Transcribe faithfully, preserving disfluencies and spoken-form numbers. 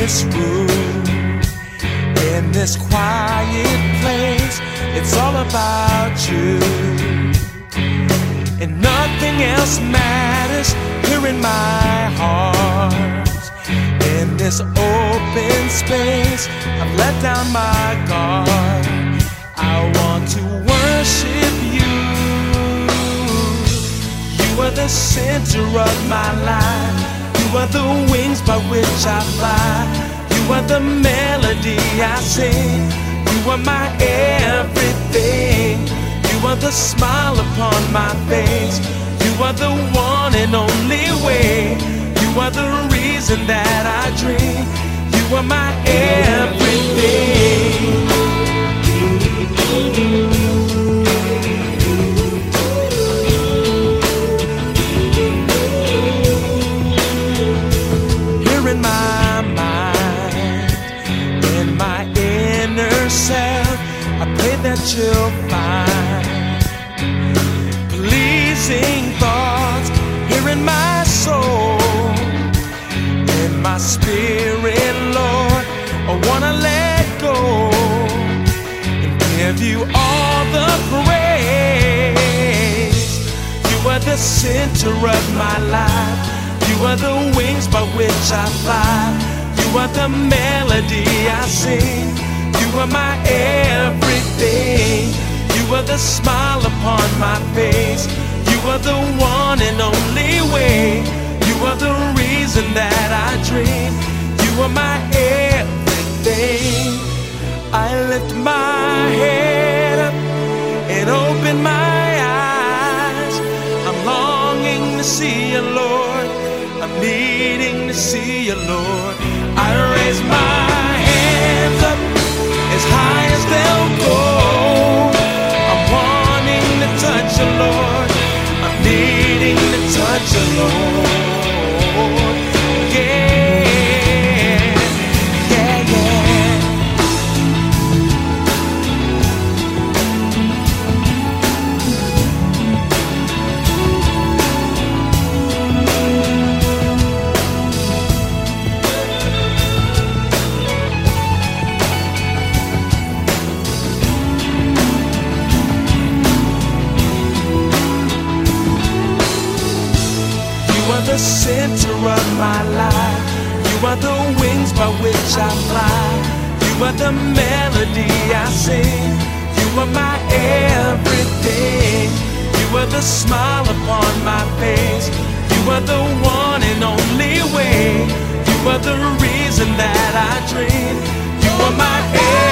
this room, in this quiet place, it's all about you. And nothing else matters here in my heart. In this open space, I've let down my guard. I want to worship you. You are the center of my life. You are the wings by which I fly. You are the melody I sing. You are my everything. You are the smile upon my face. You are the one and only way. You are the reason that I dream. You are my everything. Here in my mind, in my inner self, I pray that you'll find pleasing thoughts here in my soul. In my spirit, Lord, I wanna let go and give you all the praise. You are the center of my life. You are the wings by which I fly. You are the melody I sing. You are my everything. You are the smile upon my face. You are the one and only way. You are the reason that I dream. You are my everything. I lift my head up and open my eyes. I'm longing to see you, Lord. I'm needing to see you, Lord. I raise my hands up as high as they'll go. I'm wanting to touch you, Lord. I'm needing to touch you, Lord. The center of my life. You are the wings by which I fly. You are the melody I sing. You are my everything. You are the smile upon my face. You are the one and only way. You are the reason that I dream. You are my everything.